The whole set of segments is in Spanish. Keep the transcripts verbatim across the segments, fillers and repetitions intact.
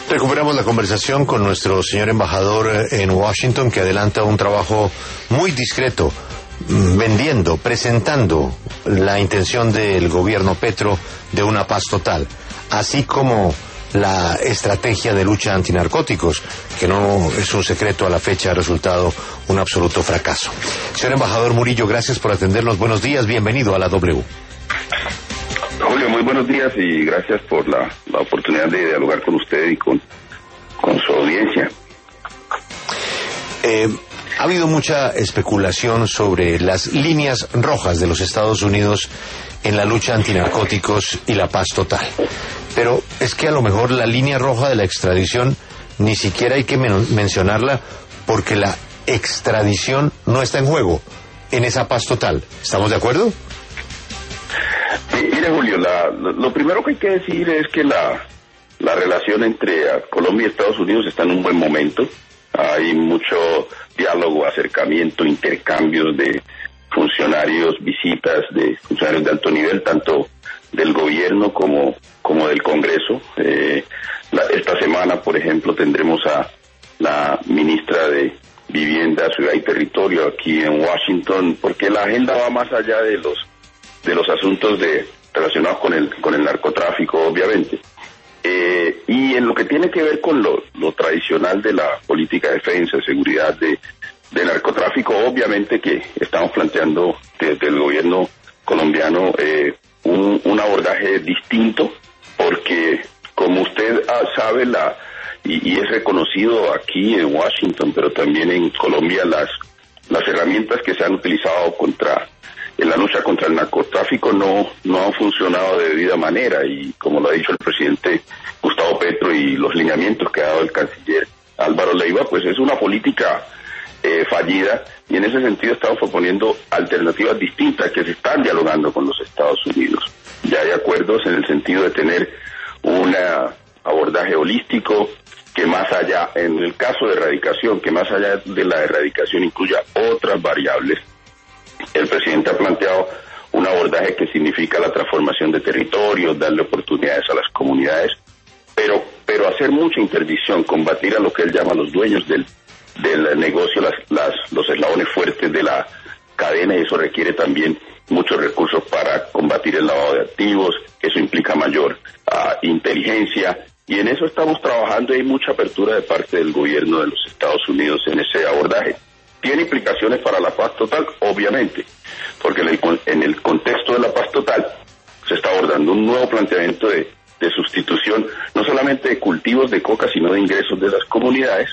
Recuperamos la conversación con nuestro señor embajador en Washington, que adelanta un trabajo muy discreto, vendiendo, presentando la intención del gobierno Petro de una paz total, así como la estrategia de lucha antinarcóticos, que no es un secreto, a la fecha ha resultado un absoluto fracaso. Señor embajador Murillo, gracias por atendernos. Buenos días, bienvenido a la W. Julio, muy buenos días y gracias por la, la oportunidad de dialogar con usted y con, con su audiencia. Eh, ha habido mucha especulación sobre las líneas rojas de los Estados Unidos en la lucha antinarcóticos y la paz total. Pero es que a lo mejor la línea roja de la extradición ni siquiera hay que men- mencionarla porque la extradición no está en juego en esa paz total. ¿Estamos de acuerdo? Mire, Julio, la, lo, lo primero que hay que decir es que la, la relación entre Colombia y Estados Unidos está en un buen momento. Hay mucho diálogo, acercamiento, intercambios de funcionarios, visitas de funcionarios de alto nivel, tanto del gobierno como, como del Congreso. Eh, la, esta semana, por ejemplo, tendremos a la ministra de Vivienda, Ciudad y Territorio aquí en Washington, porque la agenda va más allá de los de los asuntos de relacionados con el con el narcotráfico, obviamente. Eh, y en lo que tiene que ver con lo, lo tradicional de la política de defensa, seguridad de, de narcotráfico, obviamente que estamos planteando desde el gobierno colombiano eh, un, un abordaje distinto, porque como usted ah, sabe, la y, y es reconocido aquí en Washington, pero también en Colombia, las, las herramientas que se han utilizado contra en la lucha contra el narcotráfico no no han funcionado de debida manera, y como lo ha dicho el presidente Gustavo Petro y los lineamientos que ha dado el canciller Álvaro Leiva, pues es una política eh, fallida, y en ese sentido estamos proponiendo alternativas distintas que se están dialogando con los Estados Unidos. Ya hay acuerdos en el sentido de tener un abordaje holístico que más allá, en el caso de erradicación, que más allá de la erradicación incluya otras variables. El presidente ha planteado un abordaje que significa la transformación de territorios, darle oportunidades a las comunidades, pero pero hacer mucha interdicción, combatir a lo que él llama los dueños del, del negocio, las, las, los eslabones fuertes de la cadena, y eso requiere también muchos recursos para combatir el lavado de activos, eso implica mayor uh, inteligencia, y en eso estamos trabajando, y hay mucha apertura de parte del gobierno de los Estados Unidos en ese abordaje. Tiene implicaciones para la paz total, obviamente, porque en el, en el contexto de la paz total se está abordando un nuevo planteamiento de, de sustitución, no solamente de cultivos de coca, sino de ingresos de las comunidades,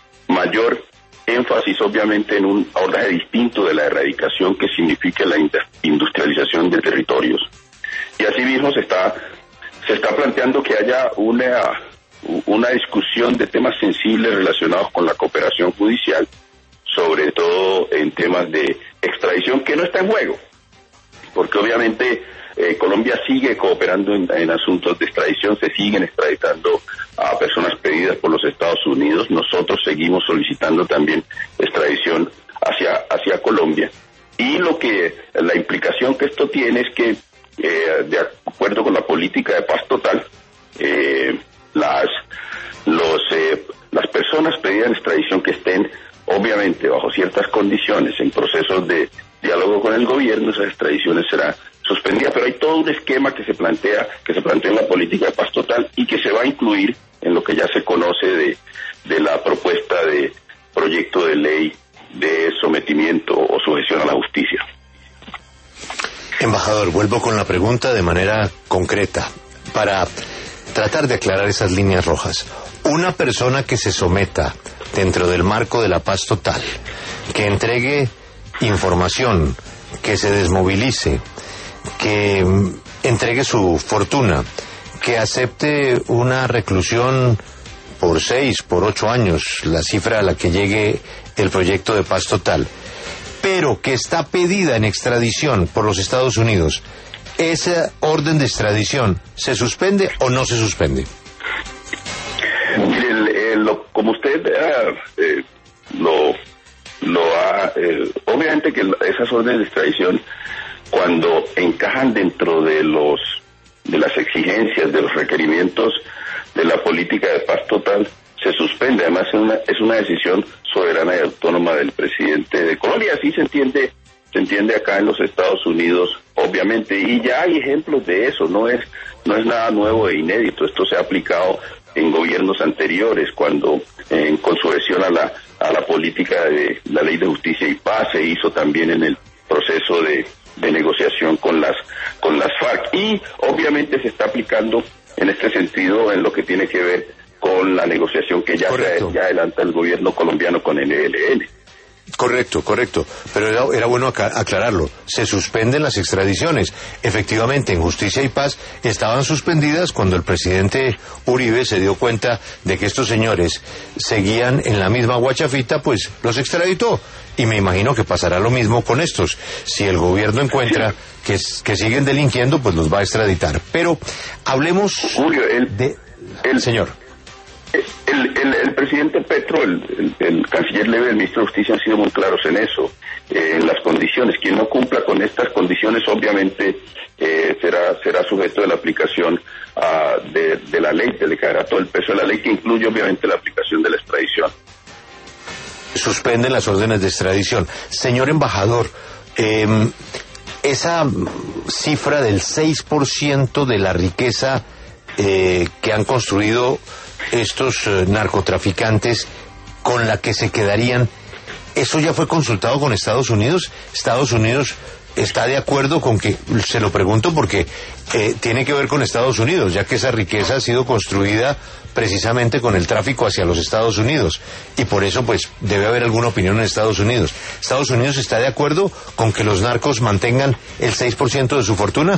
mayor énfasis obviamente en un abordaje distinto de la erradicación que significa la industrialización de territorios. Y asimismo se está, se está planteando que haya una, una discusión de temas sensibles relacionados con la cooperación judicial, sobre todo en temas de extradición, que no está en juego, porque obviamente eh, Colombia sigue cooperando en, en asuntos de extradición, se siguen extraditando a personas pedidas por los Estados Unidos, nosotros seguimos solicitando también extradición hacia, hacia Colombia, y lo que, la implicación que esto tiene es que, eh, de acuerdo con la política de paz total, eh, las, los, eh, las personas pedidas en extradición que estén obviamente bajo ciertas condiciones en procesos de diálogo con el gobierno, esas extradiciones serán suspendidas, pero hay todo un esquema que se plantea, que se plantea en la política de paz total y que se va a incluir en lo que ya se conoce de, de la propuesta de proyecto de ley de sometimiento o sujeción a la justicia. Embajador, vuelvo con la pregunta de manera concreta, para tratar de aclarar esas líneas rojas. Una persona que se someta dentro del marco de la paz total, que entregue información, que se desmovilice, que entregue su fortuna, que acepte una reclusión por seis, por ocho años, la cifra a la que llegue el proyecto de paz total, pero que está pedida en extradición por los Estados Unidos, ¿esa orden de extradición se suspende o no se suspende? El, el, lo, como usted uh, eh, lo, lo ha... Eh, obviamente que esas órdenes de extradición, cuando encajan dentro de los de las exigencias, de los requerimientos de la política de paz total se suspende. Además es una, es una decisión soberana y autónoma del presidente de Colombia. Así se entiende, se entiende acá en los Estados Unidos, obviamente, y ya hay ejemplos de eso. No es, no es nada nuevo e inédito. Esto se ha aplicado en gobiernos anteriores, cuando en consueción a la a la política de la Ley de Justicia y Paz se hizo también en el proceso de, de negociación con las con las FARC, y obviamente se está aplicando en este sentido en lo que tiene que ver con la negociación que ya, se, ya adelanta el gobierno colombiano con el E L N. Correcto, correcto, pero era, era bueno aclararlo. Se suspenden las extradiciones. Efectivamente, en Justicia y Paz estaban suspendidas cuando el presidente Uribe se dio cuenta de que estos señores seguían en la misma guachafita, pues los extraditó. Y me imagino que pasará lo mismo con estos. Si el gobierno encuentra que, que siguen delinquiendo, pues los va a extraditar. Pero hablemos Julio, el, de... El señor. El, el, el presidente Petro, el, el, el canciller Leve y el ministro de Justicia han sido muy claros en eso, eh, en las condiciones. Quien no cumpla con estas condiciones, obviamente, eh, será será sujeto de la aplicación uh, de, de la ley, que le caerá todo el peso de la ley, que incluye, obviamente, la aplicación de la extradición. Suspenden las órdenes de extradición. Señor embajador, eh, esa cifra del seis por ciento de la riqueza eh, que han construido estos eh, narcotraficantes, con la que se quedarían, ¿eso ya fue consultado con Estados Unidos? ¿Estados Unidos está de acuerdo con que, se lo pregunto porque eh, tiene que ver con Estados Unidos, ya que esa riqueza ha sido construida precisamente con el tráfico hacia los Estados Unidos, y por eso pues debe haber alguna opinión en Estados Unidos. ¿Estados Unidos está de acuerdo con que los narcos mantengan el seis por ciento de su fortuna?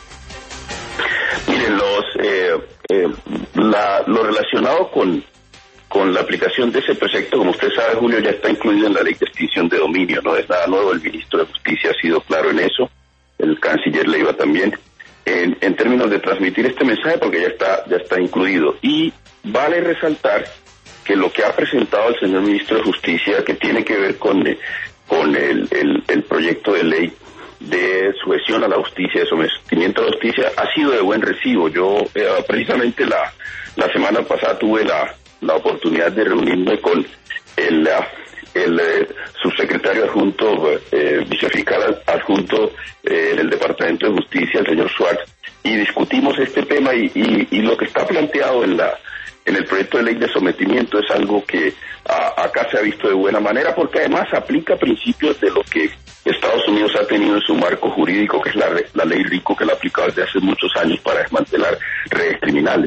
Miren, los eh, eh, la, lo relacionado con con la aplicación de ese proyecto, como usted sabe, Julio, ya está incluido en la ley de extinción de dominio. No es nada nuevo, el ministro de Justicia ha sido claro en eso, el canciller Leiva también, en, en términos de transmitir este mensaje, porque ya está ya está incluido. Y vale resaltar que lo que ha presentado el señor ministro de Justicia, que tiene que ver con, con el, el, el proyecto de ley de sujeción a la justicia, de sometimiento a la justicia, ha sido de buen recibo. Yo eh, precisamente la, la semana pasada tuve la la oportunidad de reunirme con el, el eh, subsecretario adjunto, eh, vicefiscal adjunto eh, en el Departamento de Justicia, el señor Suárez, y discutimos este tema, y, y, y lo que está planteado en la en el proyecto de ley de sometimiento es algo que a, acá se ha visto de buena manera, porque además aplica principios de lo que Estados Unidos ha tenido en su marco jurídico, que es la, la ley RICO, que la ha aplicado desde hace muchos años para desmantelar redes criminales.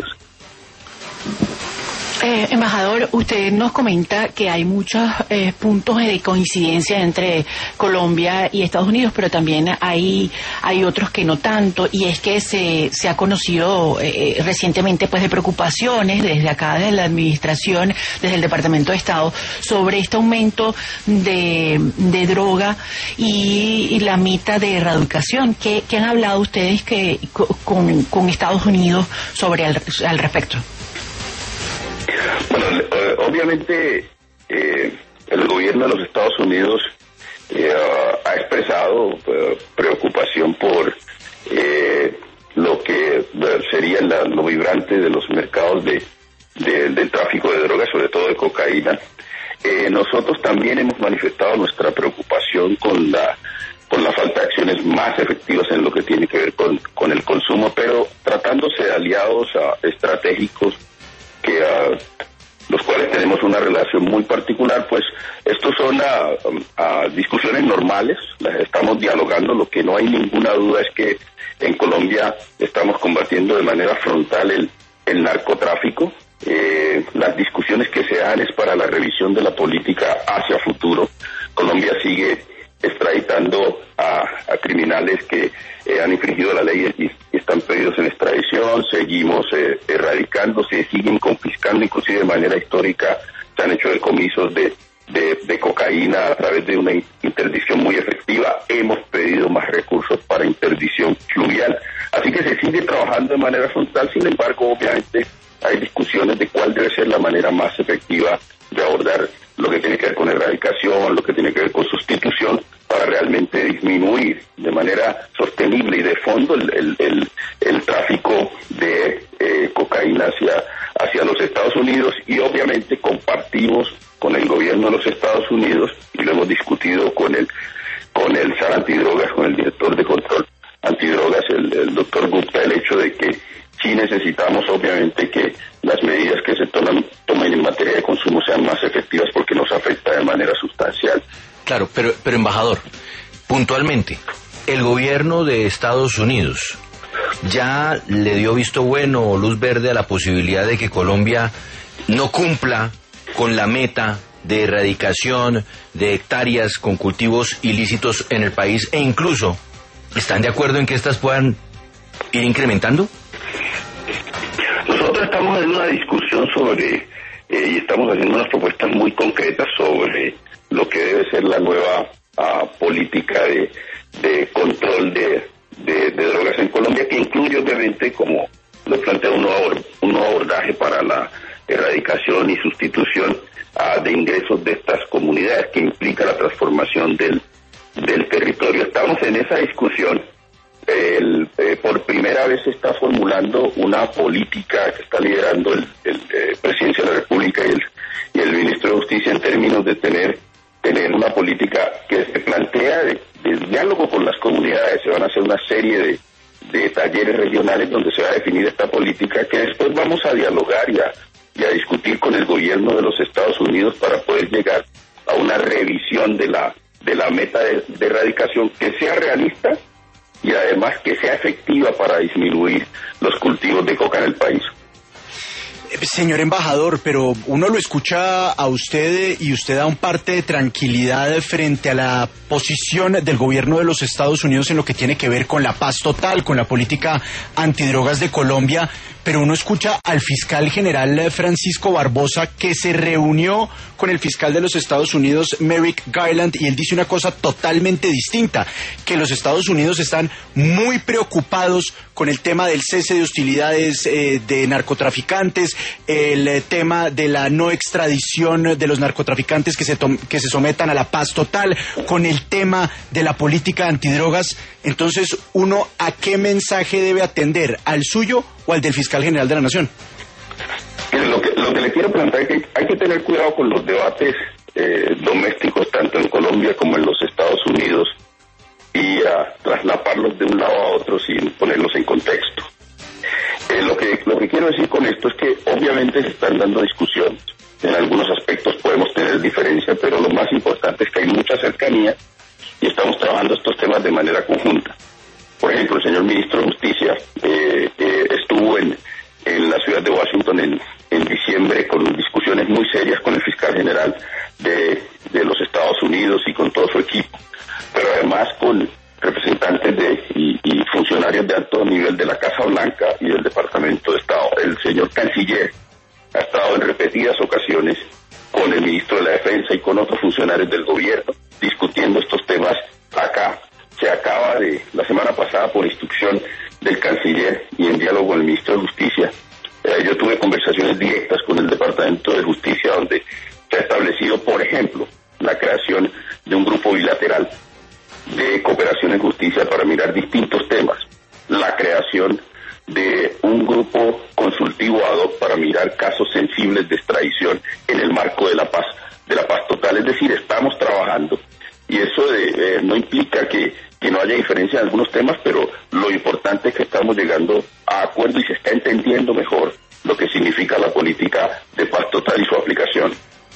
Eh, embajador, usted nos comenta que hay muchos eh, puntos de coincidencia entre Colombia y Estados Unidos, pero también hay hay otros que no tanto, y es que se se ha conocido eh, recientemente pues de preocupaciones desde acá, desde la administración, desde el Departamento de Estado, sobre este aumento de, de droga y, y la meta de erradicación. ¿Qué, qué han hablado ustedes que con, con Estados Unidos sobre al, al respecto? Bueno, eh, obviamente eh, el gobierno de los Estados Unidos eh, ha expresado eh, preocupación por eh, lo que sería la, lo vibrante de los mercados de, de, del tráfico de drogas, sobre todo de cocaína. Eh, nosotros también hemos manifestado nuestra preocupación con la con la falta de acciones más efectivas en lo que tiene que ver con, con el consumo, pero tratándose de aliados uh, estratégicos que uh, los cuales tenemos una relación muy particular, pues estos son a, a discusiones normales, las estamos dialogando. Lo que no hay ninguna duda es que en Colombia estamos combatiendo de manera frontal el, el narcotráfico. Eh, las discusiones que se dan es para la revisión de la política hacia futuro. Colombia sigue extraditando a, a criminales que eh, han infringido la ley y, y están pedidos en extradición. Seguimos eh, erradicando, se siguen confiscando, inclusive de manera histórica se han hecho decomisos de, de, de cocaína a través de una interdicción muy efectiva. Hemos pedido más recursos para interdicción fluvial, así que se sigue trabajando de manera frontal. Sin embargo, obviamente hay discusiones de cuál debe ser la manera más efectiva de abordar lo que tiene que ver con erradicación, lo que tiene que ver con sustitución, para realmente disminuir de manera sostenible y de fondo el, el, el, el tráfico de eh, cocaína hacia, hacia los Estados Unidos, y obviamente compartimos con el gobierno de los Estados Unidos, y lo hemos discutido con el con el S A R Antidrogas, con el director de control antidrogas, el, el doctor Gupta, el hecho de que sí necesitamos obviamente que las medidas que se toman, tomen en materia de consumo sean más efectivas, porque nos afecta de manera sustancial. Claro, pero, pero embajador, puntualmente, el gobierno de Estados Unidos ya le dio visto bueno o luz verde a la posibilidad de que Colombia no cumpla con la meta de erradicación de hectáreas con cultivos ilícitos en el país, e incluso ¿están de acuerdo en que estas puedan ir incrementando? Nosotros estamos en una discusión sobre, eh, y estamos haciendo unas propuestas muy concretas sobre lo que debe ser la nueva uh, política de, de control de, de, de drogas en Colombia, que incluye obviamente, como lo plantea, un nuevo, un nuevo abordaje para la erradicación y sustitución uh, de ingresos de estas comunidades, que implica la transformación del, del territorio. Estamos en esa discusión. El, eh, por primera vez se está formulando una política que está liderando el, el eh, Presidencia de la República y el, y el Ministro de Justicia, en términos de tener tener una política que se plantea de, de diálogo con las comunidades. Se van a hacer una serie de, de talleres regionales donde se va a definir esta política, que después vamos a dialogar y a, y a discutir con el gobierno de los Estados Unidos para poder llegar a una revisión de la de la meta de, de erradicación que sea realista y además que sea efectiva para disminuir los cultivos de coca en el país. Señor embajador, pero uno lo escucha a usted y usted da un parte de tranquilidad frente a la posición del gobierno de los Estados Unidos en lo que tiene que ver con la paz total, con la política antidrogas de Colombia, pero uno escucha al fiscal general Francisco Barbosa, que se reunió con el fiscal de los Estados Unidos, Merrick Garland, y él dice una cosa totalmente distinta, que los Estados Unidos están muy preocupados con el tema del cese de hostilidades eh, de narcotraficantes, el eh, tema de la no extradición de los narcotraficantes que se, que se sometan a la paz total, con el tema de la política antidrogas. Entonces, uno, ¿a qué mensaje debe atender? ¿Al suyo o al del fiscal general de la Nación? Lo que, lo que le quiero plantear es que hay que tener cuidado con los debates eh, domésticos, tanto en Colombia como en los Estados Unidos, y a traslaparlos de un lado a otro sin ponerlos en contexto. Eh, lo que lo que quiero decir con esto es que obviamente se están dando discusiones. En algunos aspectos podemos tener diferencias, pero lo más importante es que hay mucha cercanía y estamos trabajando estos temas de manera conjunta. Por ejemplo, el señor ministro de Justicia eh, eh, estuvo en, en la ciudad de Washington en, en diciembre con discusiones muy serias con el fiscal general de, de los Estados Unidos y con todo su equipo, pero además con representantes de y, y funcionarios de alto nivel de la Casa Blanca y del Departamento de Estado. El señor canciller ha estado en repetidas ocasiones con el ministro de la Defensa y con otros funcionarios del gobierno discutiendo estos temas acá. Se acaba de, la semana pasada, por instrucción del canciller y en diálogo con el ministro de Justicia, eh, yo tuve conversaciones directas con el Departamento de Justicia, donde se ha establecido, por ejemplo, la creación de un grupo bilateral de cooperación en justicia para mirar distintos temas, la creación de un grupo consultivo ad hoc para mirar casos sensibles de extradición en el marco de la paz, de la paz total. Es decir, estamos trabajando, y eso de, eh, no implica que, que no haya diferencia en algunos temas, pero lo importante es que estamos llegando a acuerdo y se está entendiendo mejor lo que significa la política de paz total y su aplicación.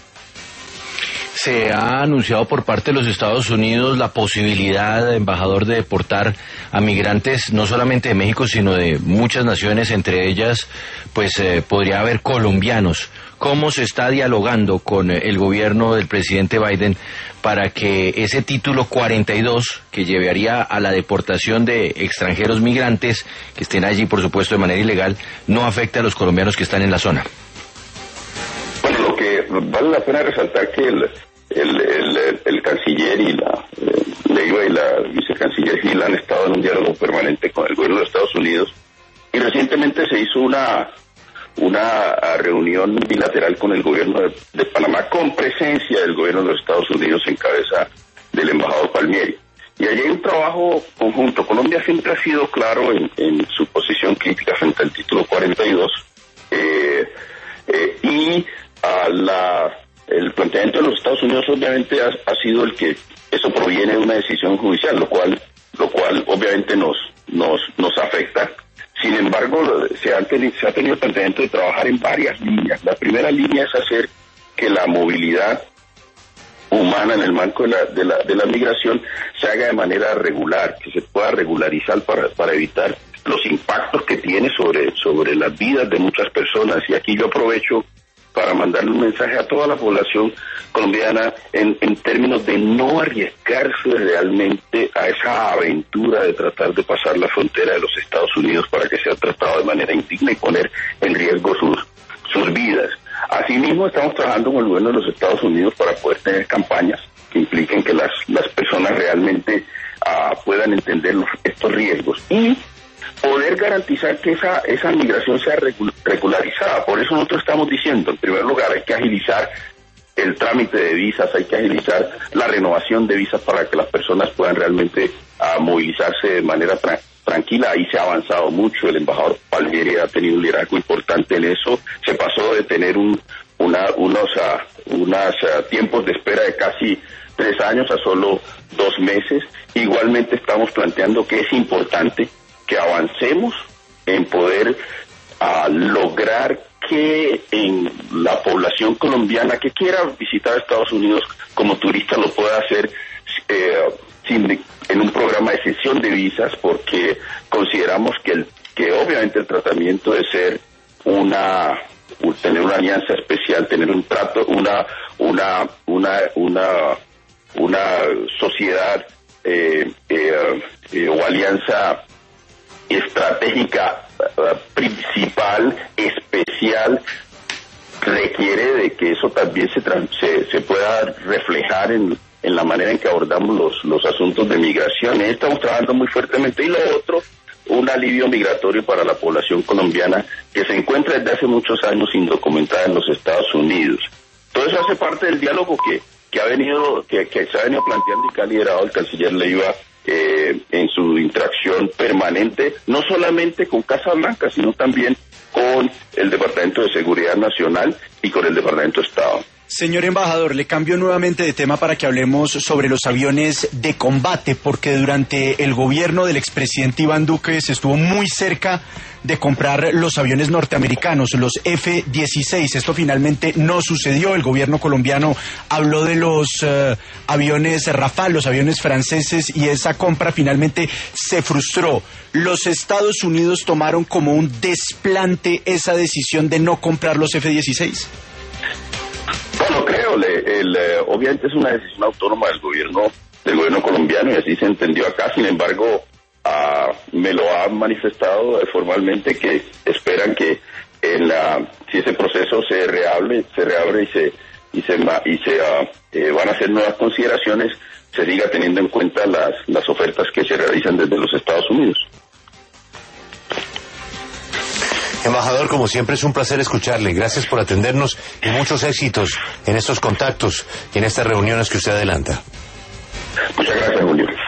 Se ha anunciado por parte de los Estados Unidos la posibilidad, embajador, de deportar a migrantes no solamente de México, sino de muchas naciones, entre ellas, pues eh, podría haber colombianos. ¿Cómo se está dialogando con el gobierno del presidente Biden para que ese título cuarenta y dos, que llevaría a la deportación de extranjeros migrantes que estén allí, por supuesto, de manera ilegal, no afecte a los colombianos que están en la zona? Bueno, lo que vale la pena resaltar que el El, el, el canciller y la eh, Leiva y la vicecanciller Gil han estado en un diálogo permanente con el gobierno de Estados Unidos, y recientemente se hizo una una reunión bilateral con el gobierno de, de Panamá, con presencia del gobierno de los Estados Unidos en cabeza del embajador Palmieri. Y allí hay un trabajo conjunto. Colombia siempre ha sido claro en, en su posición crítica frente al título cuarenta y dos. Eh, y a la, el planteamiento de los Estados Unidos obviamente ha, ha sido el que eso proviene de una decisión judicial, lo cual, lo cual obviamente nos, nos, nos afecta. Sin embargo, se, han tenido, se ha tenido el planteamiento de trabajar en varias líneas. La primera línea es hacer que la movilidad humana en el marco de la, de la, de la migración se haga de manera regular, que se pueda regularizar para, para evitar los impactos que tiene sobre, sobre las vidas de muchas personas. Y aquí yo aprovecho para mandarle un mensaje a toda la población colombiana en, en términos de no arriesgarse realmente a esa aventura de tratar de pasar la frontera de los Estados Unidos para que sea tratado de manera indigna y poner en riesgo sus, sus vidas. Asimismo, estamos trabajando con el gobierno de los Estados Unidos para poder tener campañas que impliquen que las, las personas realmente uh, puedan entender los, estos riesgos y poder garantizar que esa esa migración sea regularizada. Por eso nosotros estamos diciendo, en primer lugar, hay que agilizar el trámite de visas, hay que agilizar la renovación de visas para que las personas puedan realmente uh, movilizarse de manera tra tranquila. Ahí se ha avanzado mucho, el embajador Palmieri ha tenido un liderazgo importante en eso, se pasó de tener un una unos uh, unos uh, tiempos de espera de casi tres años a solo dos meses. Igualmente estamos planteando que es importante que avancemos en poder uh, lograr que en la población colombiana que quiera visitar Estados Unidos como turista lo pueda hacer eh, sin, en un programa de cesión de visas, porque consideramos que el que obviamente el tratamiento de ser una tener una alianza especial, tener un trato, una una una una una sociedad eh, eh, eh, o alianza estratégica uh, principal, especial, requiere de que eso también se, se, se pueda reflejar en, en la manera en que abordamos los, los asuntos de migración. Estamos trabajando muy fuertemente. Y lo otro, un alivio migratorio para la población colombiana que se encuentra desde hace muchos años indocumentada en los Estados Unidos. Todo eso hace parte del diálogo que, que ha venido, que, que se ha venido planteando y que ha liderado el canciller Leiva Eh, en su interacción permanente, no solamente con Casa Blanca, sino también con el Departamento de Seguridad Nacional y con el Departamento de Estado. Señor embajador, le cambio nuevamente de tema para que hablemos sobre los aviones de combate, porque durante el gobierno del expresidente Iván Duque se estuvo muy cerca de comprar los aviones norteamericanos, los F dieciséis. Esto finalmente no sucedió. El gobierno colombiano habló de los uh, aviones Rafale, los aviones franceses, y esa compra finalmente se frustró. Los Estados Unidos tomaron como un desplante esa decisión de no comprar los F dieciséis. Bueno, creo, le, el, eh, obviamente es una decisión autónoma del gobierno del gobierno colombiano y así se entendió acá. Sin embargo, uh, me lo han manifestado eh, formalmente que esperan que en la, si ese proceso se reabre, se reabre y se y se y se uh, eh, van a hacer nuevas consideraciones, se siga teniendo en cuenta las las ofertas que se realizan desde los Estados Unidos. Embajador, como siempre es un placer escucharle. Gracias por atendernos y muchos éxitos en estos contactos y en estas reuniones que usted adelanta. Muchas gracias, Julio.